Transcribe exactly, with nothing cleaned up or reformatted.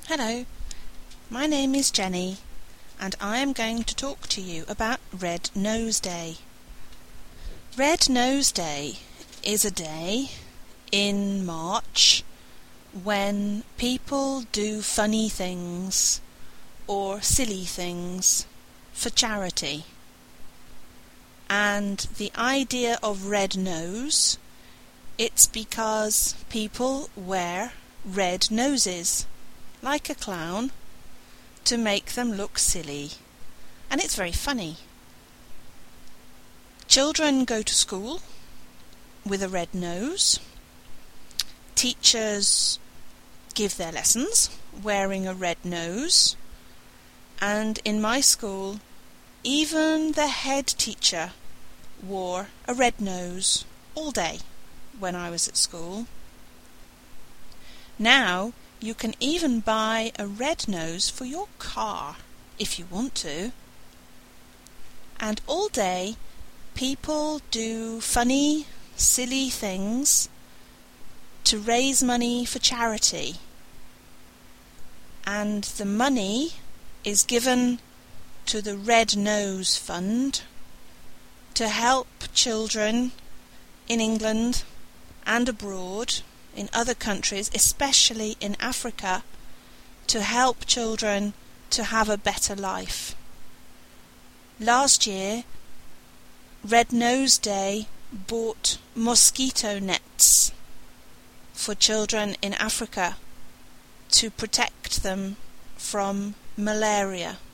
Hello, my name is Jenny and I am going to talk to you about Red Nose Day. Red Nose Day is a day in March when people do funny things or silly things for charity. And the idea of red nose, it's because people wear red noses, like a clown, to make them look silly. And it's very funny. Children go to school with a red nose. Teachers give their lessons wearing a red nose. And in my school, even the head teacher wore a red nose all day when I was at school. Now you can even buy a red nose for your car if you want to. And all day people do funny, silly things to raise money for charity. And the money is given to the Red Nose Fund to help children in England and abroad, in other countries, especially in Africa, to help children to have a better life. Last year, Red Nose Day bought mosquito nets for children in Africa to protect them from malaria.